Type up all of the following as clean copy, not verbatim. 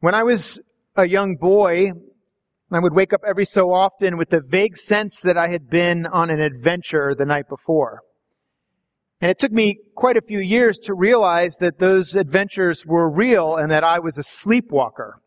When I was a young boy, I would wake up every so often with the vague sense that I had been on an adventure the night before. And it took me quite a few years to realize that those adventures were real and that I was a sleepwalker.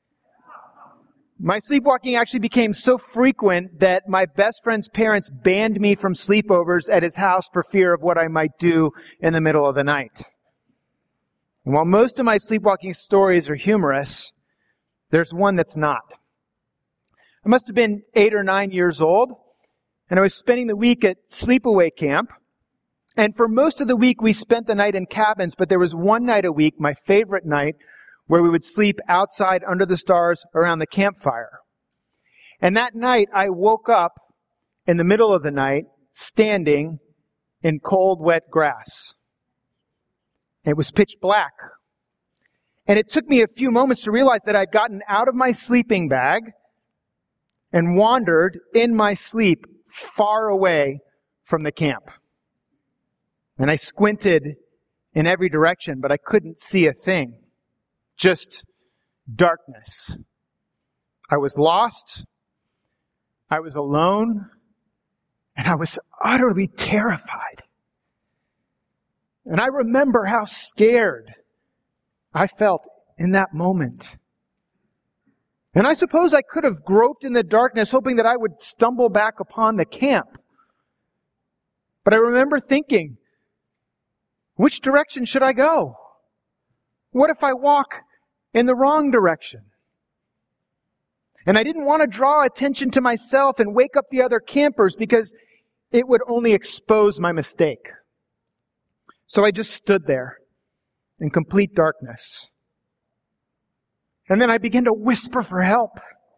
My sleepwalking actually became so frequent that my best friend's parents banned me from sleepovers at his house for fear of what I might do in the middle of the night. And while most of my sleepwalking stories are humorous, there's one that's not. I must have been 8 or 9 years old, and I was spending the week at sleepaway camp. And for most of the week, we spent the night in cabins, but there was one night a week, my favorite night, where we would sleep outside under the stars around the campfire. And that night, I woke up in the middle of the night, standing in cold, wet grass. It was pitch black. And it took me a few moments to realize that I'd gotten out of my sleeping bag and wandered in my sleep far away from the camp. And I squinted in every direction, but I couldn't see a thing. Just darkness. I was lost. I was alone. And I was utterly terrified. And I remember how scared I felt in that moment. And I suppose I could have groped in the darkness, hoping that I would stumble back upon the camp. But I remember thinking, which direction should I go? What if I walk in the wrong direction? And I didn't want to draw attention to myself and wake up the other campers because it would only expose my mistake. So I just stood there in complete darkness. And then I began to whisper for help.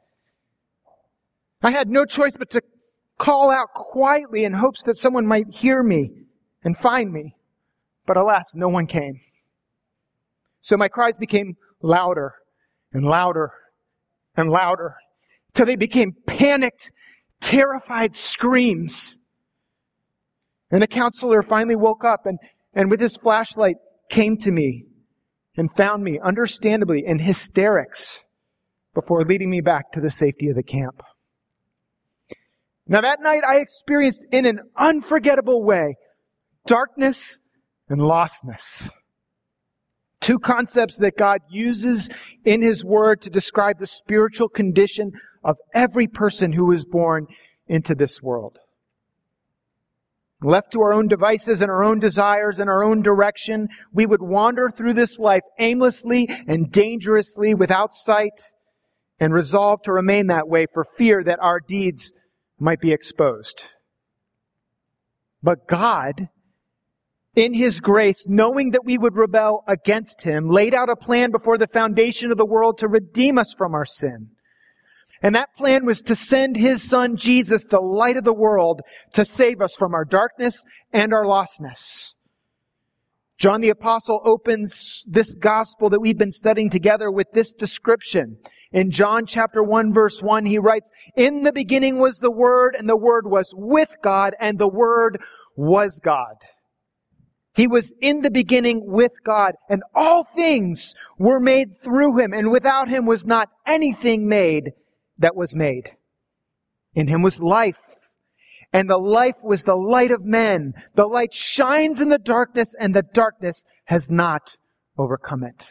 I had no choice but to call out quietly in hopes that someone might hear me and find me. But alas, no one came. So my cries became louder and louder and louder till they became panicked, terrified screams. And a counselor finally woke up and with his flashlight came to me and found me, understandably, in hysterics before leading me back to the safety of the camp. Now that night I experienced in an unforgettable way darkness and lostness. Two concepts that God uses in His Word to describe the spiritual condition of every person who is born into this world. Left to our own devices and our own desires and our own direction, we would wander through this life aimlessly and dangerously without sight and resolve to remain that way for fear that our deeds might be exposed. But God, in His grace, knowing that we would rebel against Him, laid out a plan before the foundation of the world to redeem us from our sin. And that plan was to send His Son, Jesus, the light of the world, to save us from our darkness and our lostness. John the Apostle opens this gospel that we've been studying together with this description. In John chapter 1, verse 1, he writes, "In the beginning was the Word, and the Word was with God, and the Word was God." He was in the beginning with God, and all things were made through Him, and without Him was not anything made that was made. In Him was life, and the life was the light of men. The light shines in the darkness, and the darkness has not overcome it.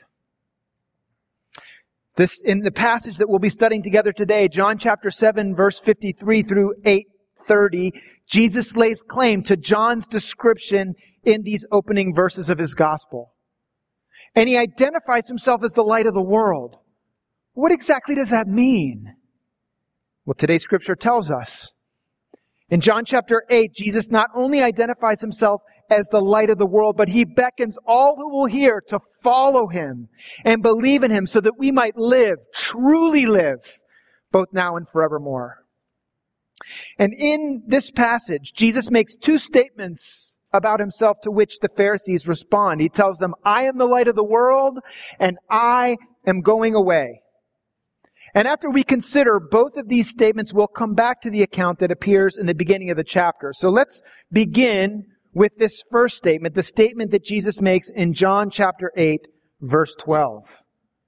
This, in the passage that we'll be studying together today, John chapter 7, verse 53 through 8:30, Jesus lays claim to John's description in these opening verses of his gospel. And He identifies Himself as the light of the world. What exactly does that mean? Well, today's scripture tells us. In John chapter 8, Jesus not only identifies Himself as the light of the world, but He beckons all who will hear to follow Him and believe in Him so that we might live, truly live, both now and forevermore. And in this passage, Jesus makes two statements about Himself to which the Pharisees respond. He tells them, "I am the light of the world, and I am going away." And after we consider both of these statements, we'll come back to the account that appears in the beginning of the chapter. So let's begin with this first statement, the statement that Jesus makes in John chapter 8, verse 12.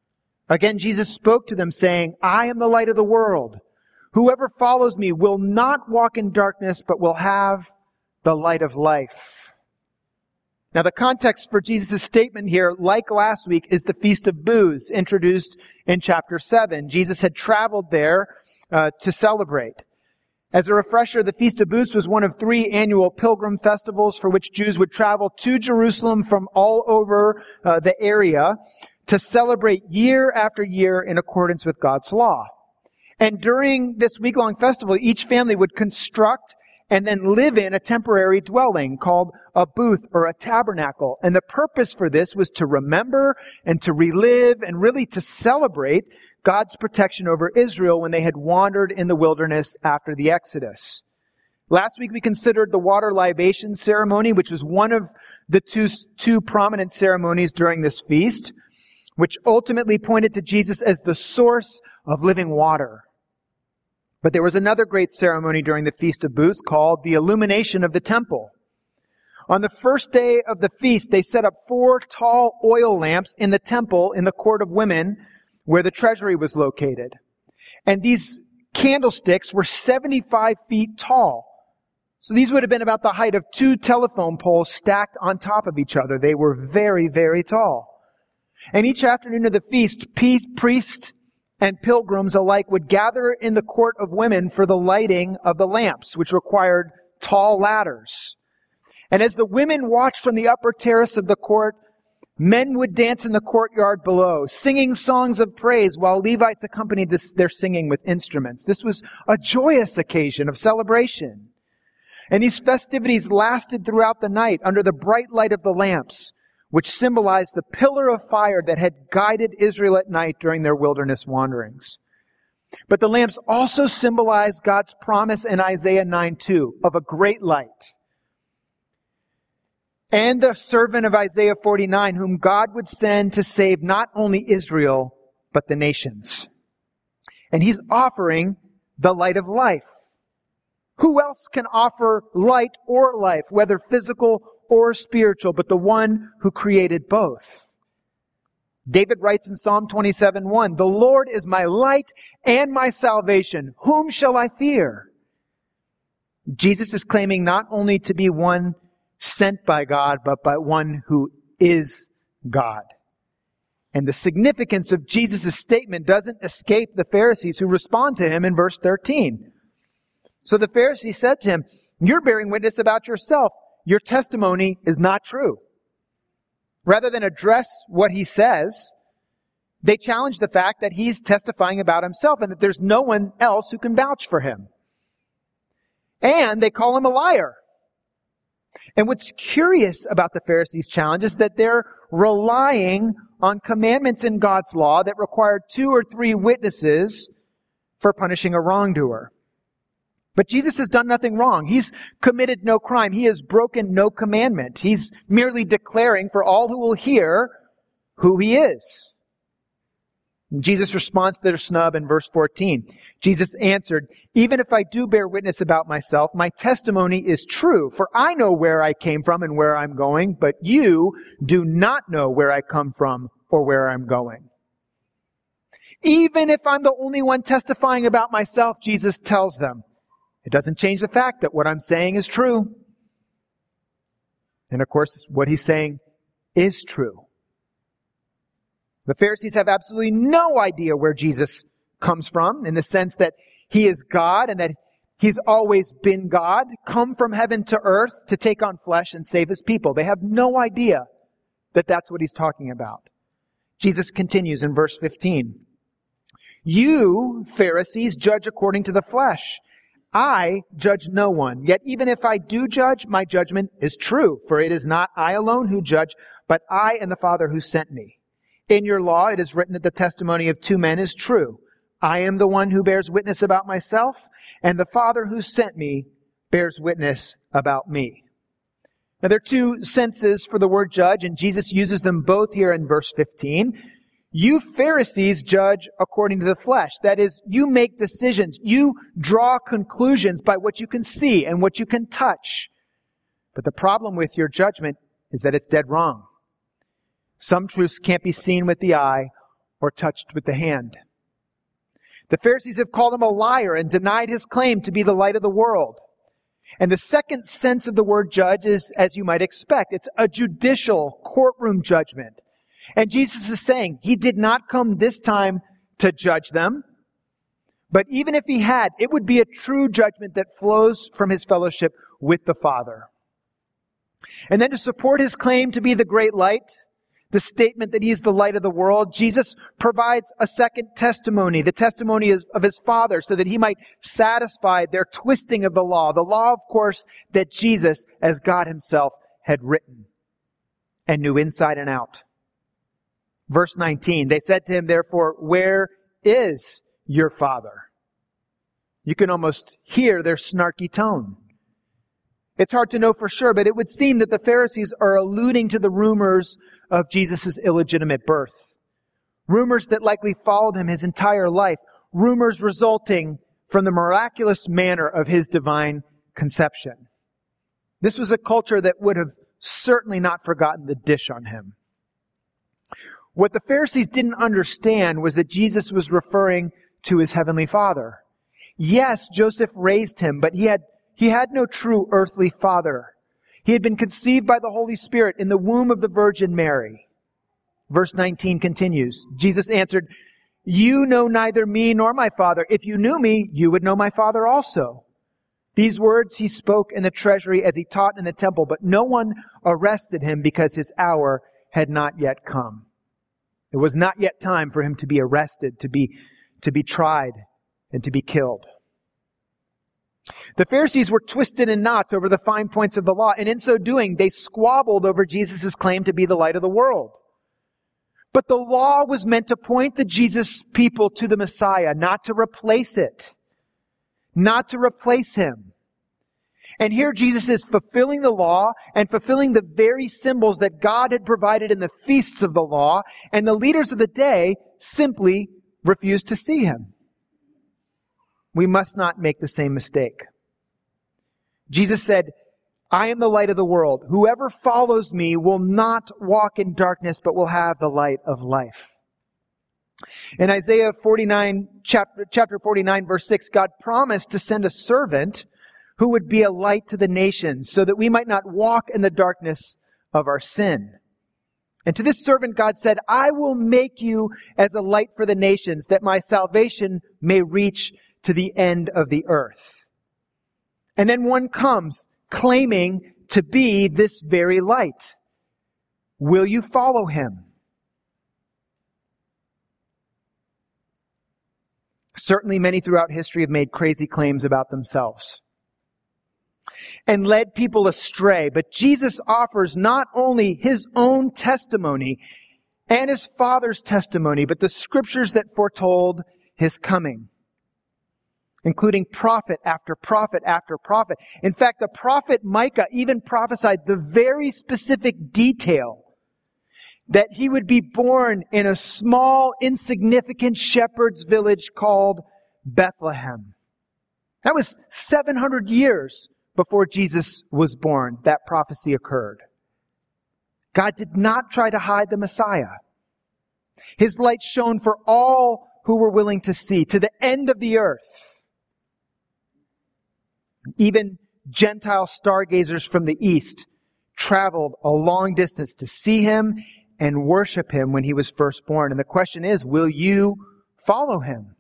Again, Jesus spoke to them saying, I am the light of the world. Whoever follows me will not walk in darkness, but will have the light of life. Now, the context for Jesus' statement here, like last week, is the Feast of Booths, introduced in chapter 7. Jesus had traveled there to celebrate. As a refresher, the Feast of Booths was one of 3 annual pilgrim festivals for which Jews would travel to Jerusalem from all over the area to celebrate year after year in accordance with God's law. And during this week-long festival, each family would construct and then live in a temporary dwelling called a booth or a tabernacle. And the purpose for this was to remember and to relive and really to celebrate God's protection over Israel when they had wandered in the wilderness after the Exodus. Last week we considered the water libation ceremony, which was one of the two prominent ceremonies during this feast, which ultimately pointed to Jesus as the source of living water. But there was another great ceremony during the Feast of Booths called the illumination of the temple. On the first day of the feast, they set up 4 tall oil lamps in the temple in the court of women where the treasury was located. And these candlesticks were 75 feet tall. So these would have been about the height of 2 telephone poles stacked on top of each other. They were very, very tall. And each afternoon of the feast, priests and pilgrims alike would gather in the court of women for the lighting of the lamps, which required tall ladders. And as the women watched from the upper terrace of the court, men would dance in the courtyard below, singing songs of praise while Levites accompanied their singing with instruments. This was a joyous occasion of celebration. And these festivities lasted throughout the night under the bright light of the lamps, which symbolized the pillar of fire that had guided Israel at night during their wilderness wanderings. But the lamps also symbolized God's promise in Isaiah 9:2 of a great light. And the servant of Isaiah 49, whom God would send to save not only Israel, but the nations. And he's offering the light of life. Who else can offer light or life, whether physical or spiritual, but the one who created both? David writes in Psalm 27:1, "The Lord is my light and my salvation. Whom shall I fear?" Jesus is claiming not only to be one sent by God, but by one who is God. And the significance of Jesus' statement doesn't escape the Pharisees who respond to him in verse 13. So the Pharisees said to him, "You're bearing witness about yourself. Your testimony is not true." Rather than address what he says, they challenge the fact that he's testifying about himself and that there's no one else who can vouch for him. And they call him a liar. And what's curious about the Pharisees' challenge is that they're relying on commandments in God's law that required 2 or 3 witnesses for punishing a wrongdoer. But Jesus has done nothing wrong. He's committed no crime. He has broken no commandment. He's merely declaring for all who will hear who he is. And Jesus responds to their snub in verse 14. Jesus answered, "Even if I do bear witness about myself, my testimony is true, for I know where I came from and where I'm going, but you do not know where I come from or where I'm going." Even if I'm the only one testifying about myself, Jesus tells them, it doesn't change the fact that what I'm saying is true. And of course, what he's saying is true. The Pharisees have absolutely no idea where Jesus comes from, in the sense that he is God and that he's always been God, come from heaven to earth to take on flesh and save his people. They have no idea that that's what he's talking about. Jesus continues in verse 15. "You, Pharisees, judge according to the flesh. I judge no one. Yet even if I do judge, my judgment is true. For it is not I alone who judge, but I and the Father who sent me. In your law it is written that the testimony of 2 men is true. I am the one who bears witness about myself, and the Father who sent me bears witness about me." Now there are 2 senses for the word judge, and Jesus uses them both here in verse 15. You Pharisees judge according to the flesh. That is, you make decisions. You draw conclusions by what you can see and what you can touch. But the problem with your judgment is that it's dead wrong. Some truths can't be seen with the eye or touched with the hand. The Pharisees have called him a liar and denied his claim to be the light of the world. And the second sense of the word judge is, as you might expect, it's a judicial courtroom judgment. And Jesus is saying he did not come this time to judge them. But even if he had, it would be a true judgment that flows from his fellowship with the Father. And then to support his claim to be the great light, the statement that he is the light of the world, Jesus provides a second testimony, the testimony of his Father, so that he might satisfy their twisting of the law, of course, that Jesus, as God himself, had written and knew inside and out. Verse 19, they said to him, therefore, where is your Father? You can almost hear their snarky tone. It's hard to know for sure, but it would seem that the Pharisees are alluding to the rumors of Jesus' illegitimate birth. Rumors that likely followed him his entire life. Rumors resulting from the miraculous manner of his divine conception. This was a culture that would have certainly not forgotten the dish on him. What the Pharisees didn't understand was that Jesus was referring to his heavenly Father. Yes, Joseph raised him, but he had no true earthly father. He had been conceived by the Holy Spirit in the womb of the Virgin Mary. Verse 19 continues. Jesus answered, you know neither me nor my Father. If you knew me, you would know my Father also. These words he spoke in the treasury as he taught in the temple, but no one arrested him because his hour had not yet come. It was not yet time for him to be arrested, to be tried, and to be killed. The Pharisees were twisted in knots over the fine points of the law, and in so doing, they squabbled over Jesus' claim to be the light of the world. But the law was meant to point the Jesus people to the Messiah, not to replace it. Not to replace him. And here Jesus is fulfilling the law and fulfilling the very symbols that God had provided in the feasts of the law, and the leaders of the day simply refused to see him. We must not make the same mistake. Jesus said, I am the light of the world. Whoever follows me will not walk in darkness, but will have the light of life. In Isaiah 49, chapter 49, verse 6, God promised to send a servant who would be a light to the nations, so that we might not walk in the darkness of our sin. And to this servant, God said, I will make you as a light for the nations, that my salvation may reach to the end of the earth. And then one comes claiming to be this very light. Will you follow him? Certainly many throughout history have made crazy claims about themselves and led people astray. But Jesus offers not only his own testimony and his Father's testimony, but the scriptures that foretold his coming, including prophet after prophet after prophet. In fact, the prophet Micah even prophesied the very specific detail that he would be born in a small, insignificant shepherd's village called Bethlehem. That was 700 years before Jesus was born. That prophecy occurred. God did not try to hide the Messiah. His light shone for all who were willing to see, to the end of the earth. Even Gentile stargazers from the east traveled a long distance to see him and worship him when he was first born. And the question is, will you follow him?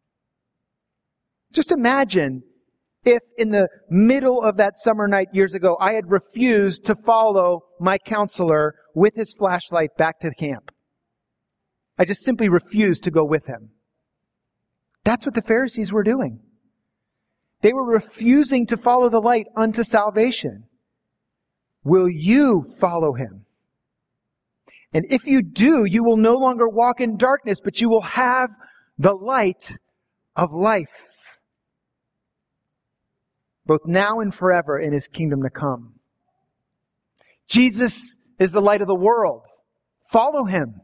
Just imagine if in the middle of that summer night years ago, I had refused to follow my counselor with his flashlight back to camp. I just simply refused to go with him. That's what the Pharisees were doing. They were refusing to follow the light unto salvation. Will you follow him? And if you do, you will no longer walk in darkness, but you will have the light of life, both now and forever in his kingdom to come. Jesus is the light of the world. Follow him.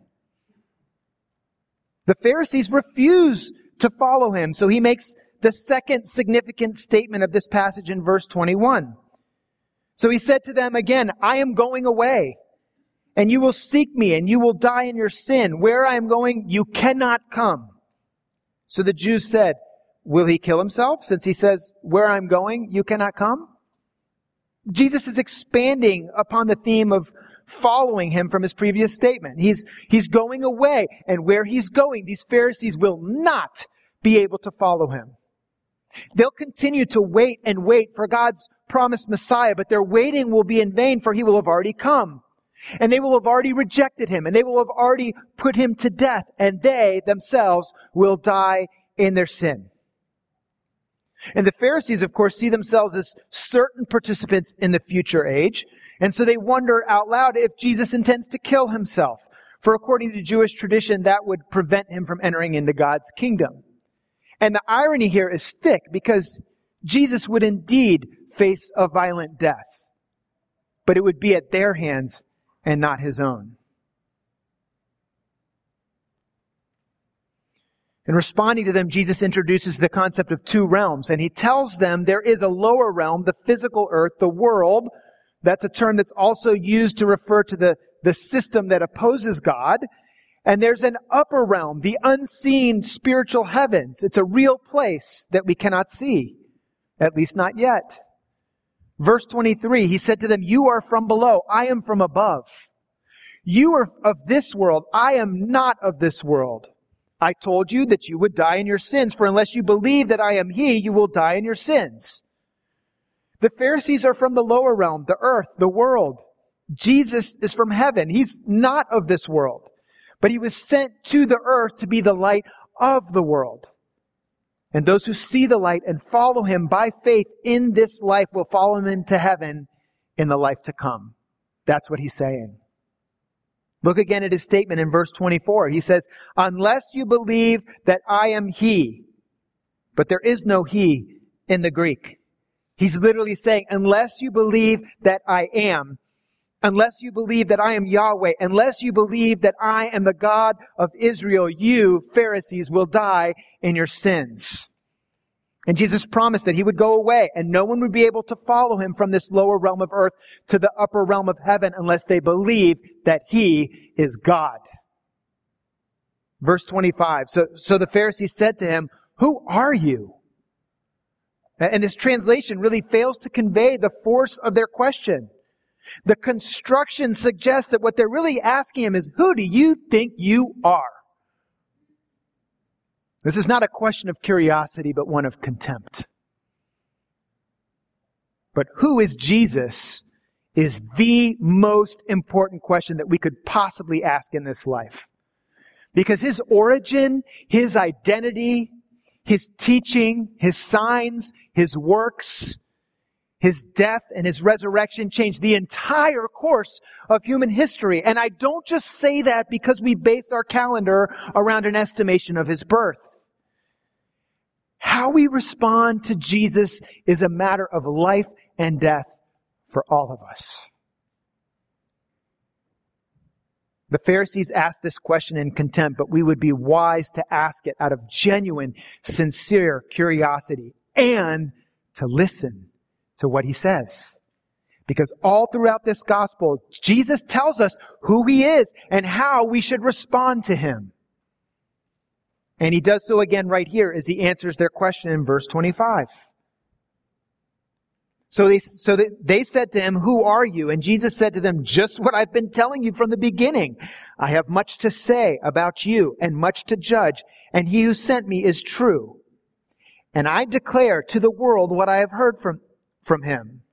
The Pharisees refuse to follow him, so he makes the second significant statement of this passage in verse 21. So he said to them again, I am going away, and you will seek me, and you will die in your sin. Where I am going, you cannot come." So the Jews said, "Will he kill himself, since he says, 'Where I'm going, you cannot come'?" Jesus is expanding upon the theme of following him from his previous statement. He's going away, and where he's going, these Pharisees will not be able to follow him. They'll continue to wait and wait for God's promised Messiah, but their waiting will be in vain, for he will have already come. And they will have already rejected him, and they will have already put him to death, and they themselves will die in their sin. And the Pharisees, of course, see themselves as certain participants in the future age, and so they wonder out loud if Jesus intends to kill himself, for according to Jewish tradition, that would prevent him from entering into God's kingdom. And the irony here is thick, because Jesus would indeed face a violent death, but it would be at their hands and not his own. In responding to them, Jesus introduces the concept of two realms, and he tells them there is a lower realm, the physical earth, the world. That's a term that's also used to refer to the system that opposes God. And there's an upper realm, the unseen spiritual heavens. It's a real place that we cannot see, at least not yet. Verse 23, he said to them, "You are from below, I am from above. You are of this world, I am not of this world. I told you that you would die in your sins, for unless you believe that I am he, you will die in your sins." The Pharisees are from the lower realm, the earth, the world. Jesus is from heaven. He's not of this world, but he was sent to the earth to be the light of the world. And those who see the light and follow him by faith in this life will follow him into heaven in the life to come. That's what he's saying. Look again at his statement in verse 24. He says, "Unless you believe that I am he," but there is no he in the Greek. He's literally saying, unless you believe that I am, unless you believe that I am Yahweh, unless you believe that I am the God of Israel, you, Pharisees, will die in your sins. And Jesus promised that he would go away, and no one would be able to follow him from this lower realm of earth to the upper realm of heaven unless they believe that he is God. Verse 25, so the Pharisees said to him, "Who are you?" And this translation really fails to convey the force of their question. The construction suggests that what they're really asking him is, "Who do you think you are?" This is not a question of curiosity, but one of contempt. But who is Jesus is the most important question that we could possibly ask in this life. Because his origin, his identity, his teaching, his signs, his works, his death and his resurrection changed the entire course of human history. And I don't just say that because we base our calendar around an estimation of his birth. How we respond to Jesus is a matter of life and death for all of us. The Pharisees asked this question in contempt, but we would be wise to ask it out of genuine, sincere curiosity and to listen to what he says. Because all throughout this gospel, Jesus tells us who he is and how we should respond to him. And he does so again right here as he answers their question in verse 25. So they said to him, "Who are you?" And Jesus said to them, "Just what I've been telling you from the beginning. I have much to say about you and much to judge, and he who sent me is true. And I declare to the world what I have heard from him."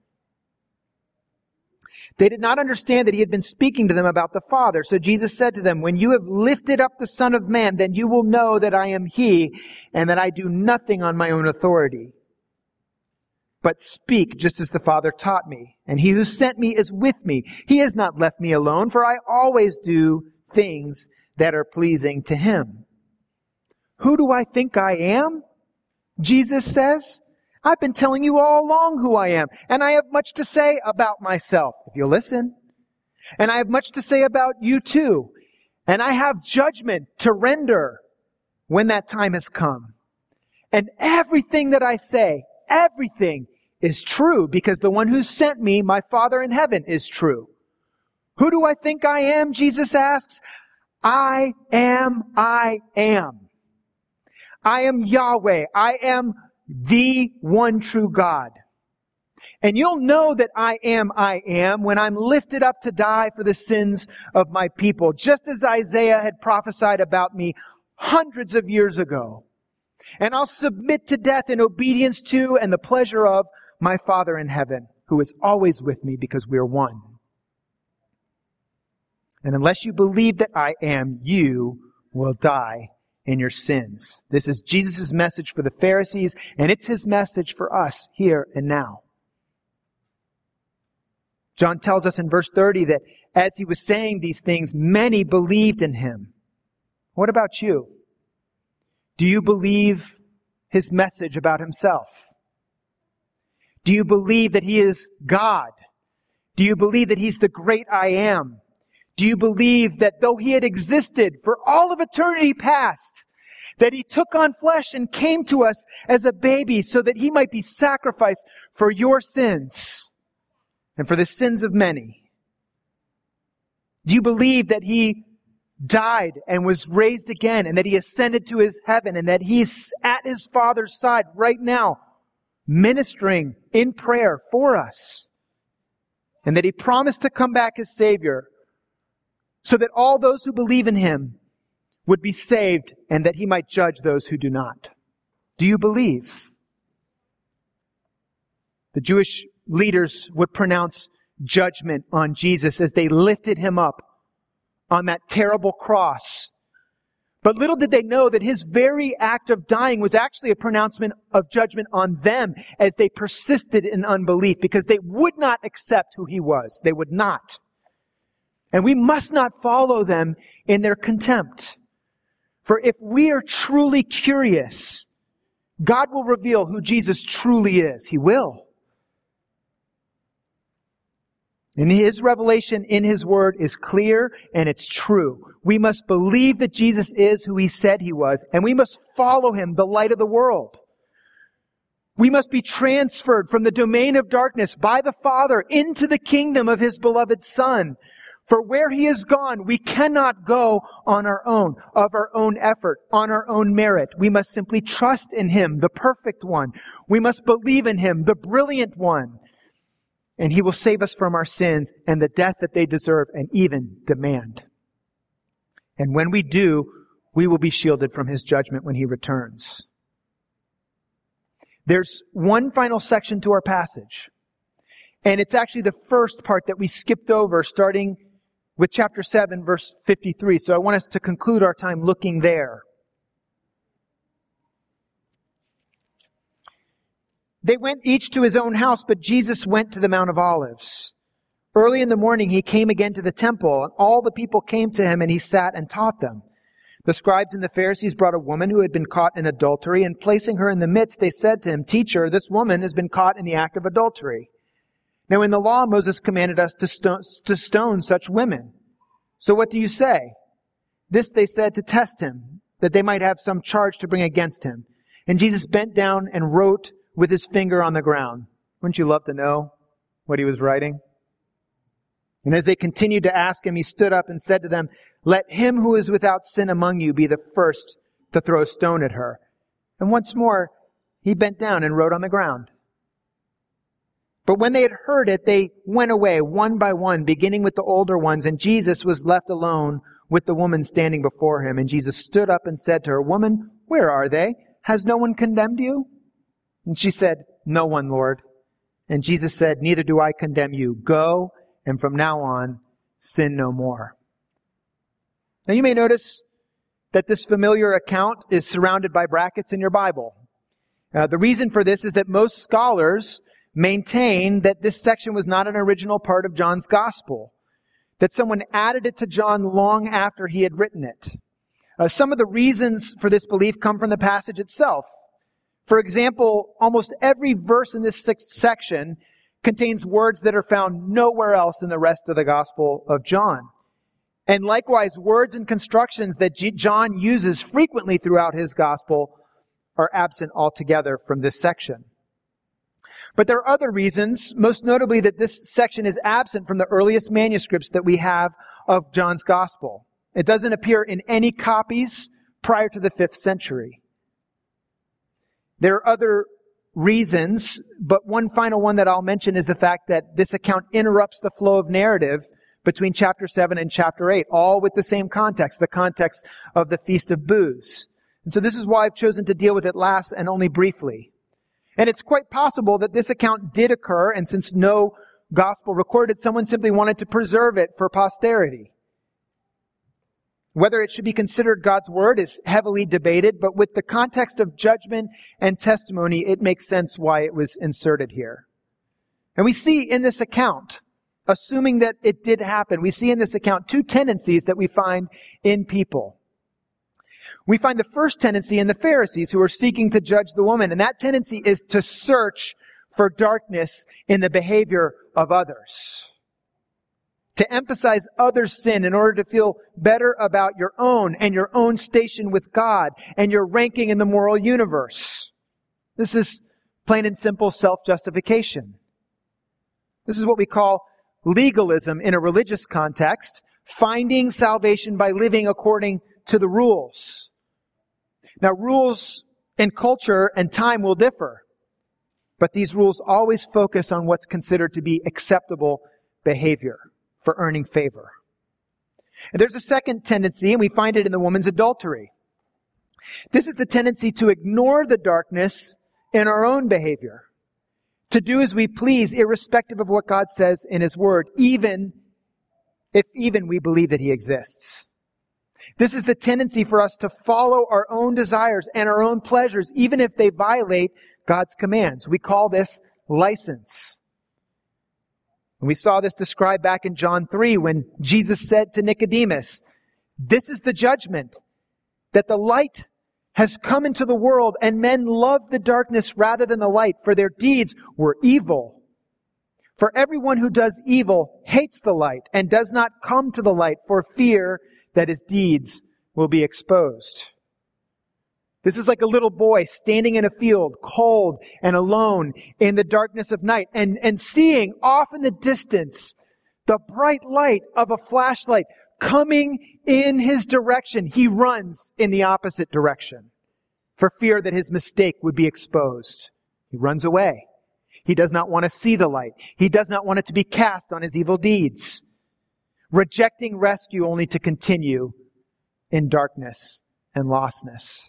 They did not understand that he had been speaking to them about the Father. So Jesus said to them, "When you have lifted up the Son of Man, then you will know that I am he, and that I do nothing on my own authority, but speak just as the Father taught me. And he who sent me is with me. He has not left me alone, for I always do things that are pleasing to him." Who do I think I am? Jesus says, "I've been telling you all along who I am, and I have much to say about myself, if you'll listen. And I have much to say about you too. And I have judgment to render when that time has come. And everything that I say, everything is true, because the one who sent me, my Father in heaven, is true. Who do I think I am? Jesus asks. I am. I am Yahweh. I am the one true God. And you'll know that I am when I'm lifted up to die for the sins of my people, just as Isaiah had prophesied about me hundreds of years ago. And I'll submit to death in obedience to and the pleasure of my Father in heaven, who is always with me because we are one. And unless you believe that I am, you will die in your sins. This is Jesus' message for the Pharisees, and it's his message for us here and now. John tells us in verse 30 that as he was saying these things, many believed in him. What about you? Do you believe his message about himself? Do you believe that he is God? Do you believe that he's the great I am? Do you believe that though he had existed for all of eternity past, that he took on flesh and came to us as a baby so that he might be sacrificed for your sins and for the sins of many? Do you believe that he died and was raised again and that he ascended to his heaven and that he's at his Father's side right now, ministering in prayer for us, and that he promised to come back as Savior so that all those who believe in him would be saved and that he might judge those who do not? Do you believe? The Jewish leaders would pronounce judgment on Jesus as they lifted him up on that terrible cross. But little did they know that his very act of dying was actually a pronouncement of judgment on them as they persisted in unbelief, because they would not accept who he was. They would not. And we must not follow them in their contempt. For if we are truly curious, God will reveal who Jesus truly is. He will. And his revelation in his word is clear and it's true. We must believe that Jesus is who he said he was, and we must follow him, the light of the world. We must be transferred from the domain of darkness by the Father into the kingdom of his beloved Son. For where he is gone, we cannot go on our own, of our own effort, on our own merit. We must simply trust in him, the perfect one. We must believe in him, the brilliant one. And he will save us from our sins and the death that they deserve and even demand. And when we do, we will be shielded from his judgment when he returns. There's one final section to our passage. And it's actually the first part that we skipped over, starting with chapter 7, verse 53. So I want us to conclude our time looking there. They went each to his own house, but Jesus went to the Mount of Olives. Early in the morning he came again to the temple, and all the people came to him, and he sat and taught them. The scribes and the Pharisees brought a woman who had been caught in adultery, and placing her in the midst, they said to him, "Teacher, this woman has been caught in the act of adultery. Now in the law, Moses commanded us to stone such women. So what do you say?" This they said to test him, that they might have some charge to bring against him. And Jesus bent down and wrote with his finger on the ground. Wouldn't you love to know what he was writing? And as they continued to ask him, he stood up and said to them, "Let him who is without sin among you be the first to throw a stone at her." And once more, he bent down and wrote on the ground. But when they had heard it, they went away one by one, beginning with the older ones, and Jesus was left alone with the woman standing before him. And Jesus stood up and said to her, "Woman, where are they? Has no one condemned you?" And she said, "No one, Lord." And Jesus said, "Neither do I condemn you. Go, and from now on, sin no more." Now you may notice that this familiar account is surrounded by brackets in your Bible. The reason for this is that most scholars maintain that this section was not an original part of John's gospel, that someone added it to John long after he had written it. Some of the reasons for this belief come from the passage itself. For example, almost every verse in this section contains words that are found nowhere else in the rest of the Gospel of John. And likewise, words and constructions that John uses frequently throughout his Gospel are absent altogether from this section. But there are other reasons, most notably that this section is absent from the earliest manuscripts that we have of John's Gospel. It doesn't appear in any copies prior to the 5th century. There are other reasons, but one final one that I'll mention is the fact that this account interrupts the flow of narrative between chapter 7 and chapter 8, all with the same context, the context of the Feast of Booths. And so this is why I've chosen to deal with it last and only briefly. And it's quite possible that this account did occur, and since no gospel recorded, someone simply wanted to preserve it for posterity. Whether it should be considered God's word is heavily debated, but with the context of judgment and testimony, it makes sense why it was inserted here. And we see in this account, assuming that it did happen, we see in this account two tendencies that we find in people. We find the first tendency in the Pharisees who are seeking to judge the woman, and that tendency is to search for darkness in the behavior of others. To emphasize others' sin in order to feel better about your own and your own station with God and your ranking in the moral universe. This is plain and simple self-justification. This is what we call legalism in a religious context, finding salvation by living according to the rules. Now, rules in culture and time will differ, but these rules always focus on what's considered to be acceptable behavior for earning favor. And there's a second tendency, and we find it in the woman's adultery. This is the tendency to ignore the darkness in our own behavior, to do as we please, irrespective of what God says in His Word, even if we believe that He exists. This is the tendency for us to follow our own desires and our own pleasures, even if they violate God's commands. We call this license. And we saw this described back in John 3 when Jesus said to Nicodemus, "This is the judgment, that the light has come into the world, and men love the darkness rather than the light, for their deeds were evil. For everyone who does evil hates the light and does not come to the light for fear that his deeds will be exposed." This is like a little boy standing in a field, cold and alone in the darkness of night, and seeing off in the distance the bright light of a flashlight coming in his direction. He runs in the opposite direction for fear that his mistake would be exposed. He runs away. He does not want to see the light. He does not want it to be cast on his evil deeds, rejecting rescue only to continue in darkness and lostness.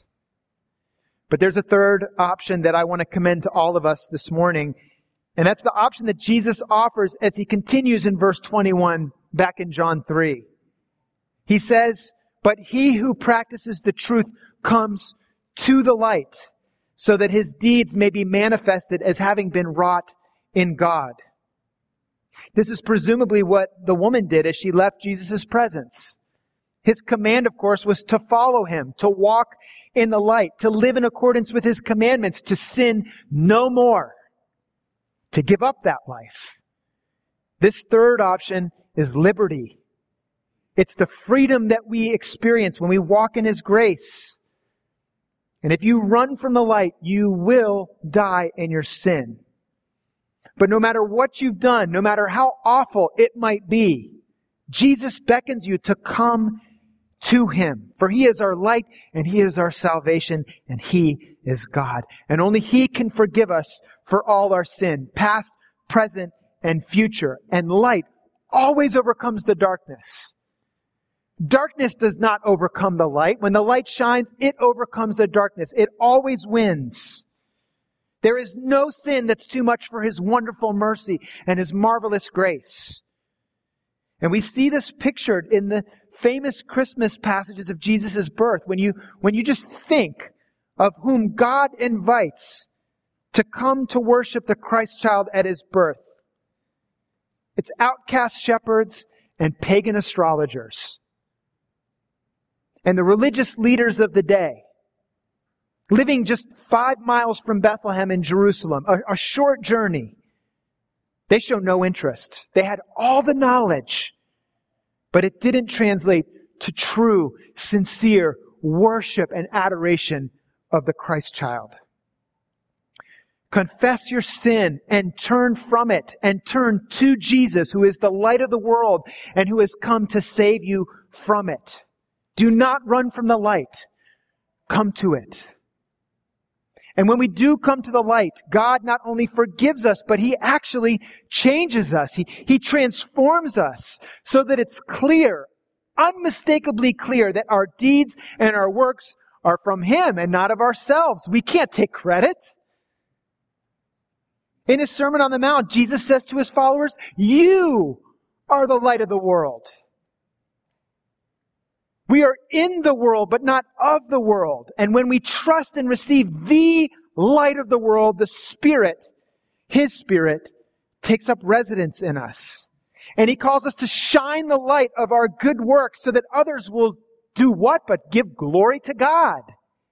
But there's a third option that I want to commend to all of us this morning, and that's the option that Jesus offers as He continues in verse 21 back in John 3. He says, "But he who practices the truth comes to the light, so that his deeds may be manifested as having been wrought in God." This is presumably what the woman did as she left Jesus' presence. His command, of course, was to follow Him, to walk in the light, to live in accordance with His commandments, to sin no more, to give up that life. This third option is liberty. It's the freedom that we experience when we walk in His grace. And if you run from the light, you will die in your sin. But no matter what you've done, no matter how awful it might be, Jesus beckons you to come to Him. For He is our light, and He is our salvation, and He is God. And only He can forgive us for all our sin, past, present, and future. And light always overcomes the darkness. Darkness does not overcome the light. When the light shines, it overcomes the darkness. It always wins. There is no sin that's too much for His wonderful mercy and His marvelous grace. And we see this pictured in the famous Christmas passages of Jesus' birth. When you just think of whom God invites to come to worship the Christ child at His birth. It's outcast shepherds and pagan astrologers. And the religious leaders of the day, living just 5 miles from Bethlehem in Jerusalem, a short journey, they show no interest. They had all the knowledge, but it didn't translate to true, sincere worship and adoration of the Christ child. Confess your sin and turn from it and turn to Jesus, who is the light of the world and who has come to save you from it. Do not run from the light. Come to it. And when we do come to the light, God not only forgives us, but He actually changes us. He transforms us so that it's clear, unmistakably clear, that our deeds and our works are from Him and not of ourselves. We can't take credit. In His Sermon on the Mount, Jesus says to His followers, "You are the light of the world." We are in the world, but not of the world. And when we trust and receive the light of the world, the Spirit, His Spirit, takes up residence in us. And He calls us to shine the light of our good works so that others will do what? But give glory to God.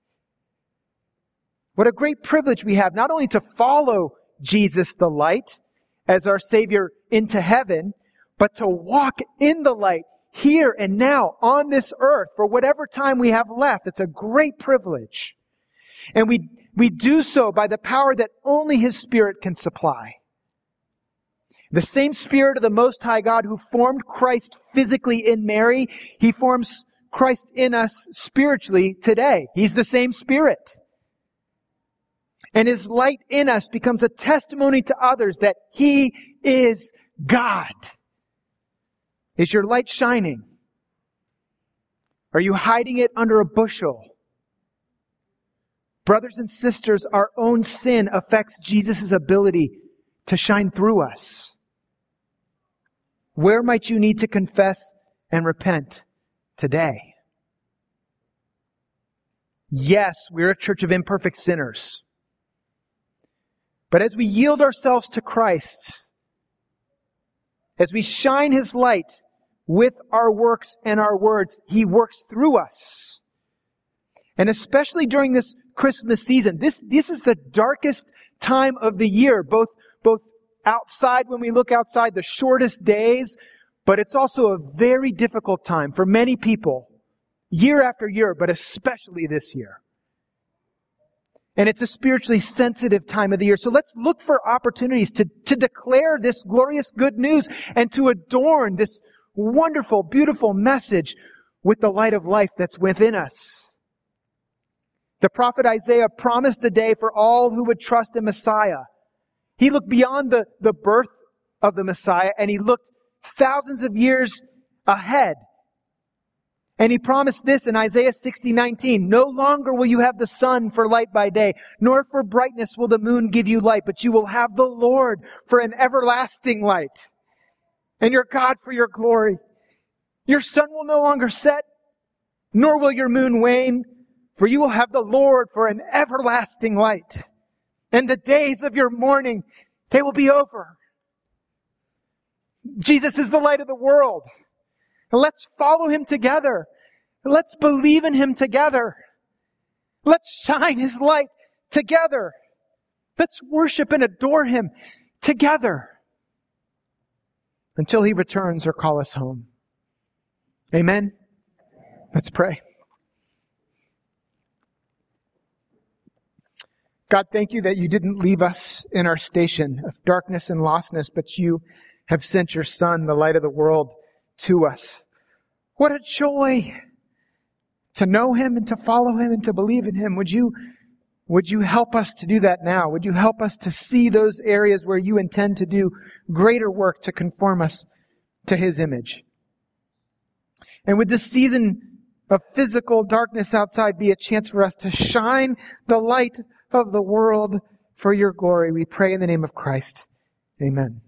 What a great privilege we have, not only to follow Jesus the light as our Savior into heaven, but to walk in the light here and now on this earth for whatever time we have left. It's a great privilege. And we do so by the power that only His Spirit can supply. The same Spirit of the Most High God who formed Christ physically in Mary, He forms Christ in us spiritually today. He's the same Spirit. And His light in us becomes a testimony to others that He is God. Is your light shining? Are you hiding it under a bushel? Brothers and sisters, our own sin affects Jesus' ability to shine through us. Where might you need to confess and repent today? Yes, we're a church of imperfect sinners. But as we yield ourselves to Christ, as we shine His light with our works and our words, He works through us. And especially during this Christmas season, this is the darkest time of the year, both outside, when we look outside, the shortest days, but it's also a very difficult time for many people, year after year, but especially this year. And it's a spiritually sensitive time of the year. So let's look for opportunities to declare this glorious good news and to adorn this wonderful, beautiful message with the light of life that's within us. The prophet Isaiah promised a day for all who would trust in Messiah. He looked beyond the birth of the Messiah and He looked thousands of years ahead. And He promised this in Isaiah 60:19, "No longer will you have the sun for light by day, nor for brightness will the moon give you light, but you will have the Lord for an everlasting light, and your God for your glory. Your sun will no longer set, nor will your moon wane, for you will have the Lord for an everlasting light. And the days of your mourning, they will be over." Jesus is the light of the world. Let's follow Him together. Let's believe in Him together. Let's shine His light together. Let's worship and adore Him together until He returns or call us home. Amen? Let's pray. God, thank You that You didn't leave us in our station of darkness and lostness, but You have sent Your Son, the light of the world, to us. What a joy to know Him and to follow Him and to believe in Him. Would you help us to do that now? Would You help us to see those areas where You intend to do greater work to conform us to His image? And would this season of physical darkness outside be a chance for us to shine the light of the world for Your glory? We pray in the name of Christ. Amen.